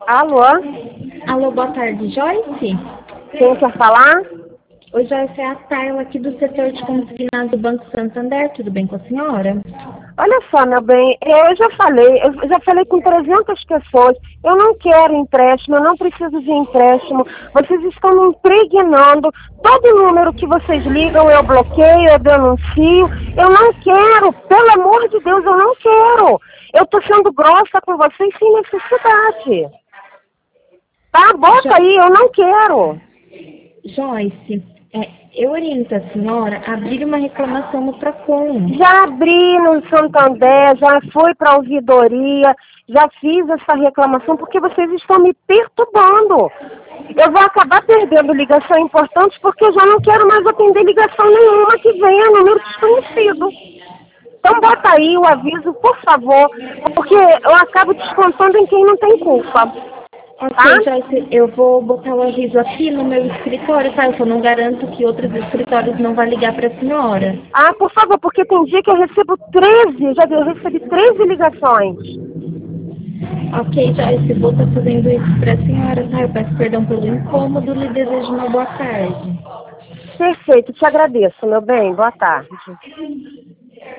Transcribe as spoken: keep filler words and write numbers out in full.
Alô? Alô, boa tarde, Joyce? Quem quer falar? Oi, Joyce, é a Tayla aqui do setor de consignados do Banco Santander. Tudo bem com a senhora? Olha só, meu bem, eu já falei, eu já falei com trezentas pessoas, eu não quero empréstimo, eu não preciso de empréstimo, vocês estão me impregnando, todo número que vocês ligam eu bloqueio, eu denuncio, eu não quero, pelo amor de Deus, eu não quero, eu estou sendo grossa com vocês sem necessidade, tá? Jo Bota aí, eu não quero. Joyce, é, eu oriento a senhora a abrir uma reclamação no PROCON. Já abri no Santander, já fui para a ouvidoria, já fiz essa reclamação porque vocês estão me perturbando. Eu vou acabar perdendo ligação importante porque eu já não quero mais atender ligação nenhuma que venha número desconhecido. Então bota aí o aviso, por favor, porque eu acabo descontando em quem não tem culpa. Ok, Tá? Joyce, eu vou botar o aviso aqui no meu escritório, tá? Eu só não garanto que outros escritórios não vão ligar para a senhora. Ah, por favor, porque tem dia que eu recebo treze, já eu recebi treze ligações. Ok, Joyce, vou estar fazendo isso para a senhora, tá? Eu peço perdão pelo incômodo e lhe desejo uma boa tarde. Perfeito, te agradeço, meu bem. Boa tarde.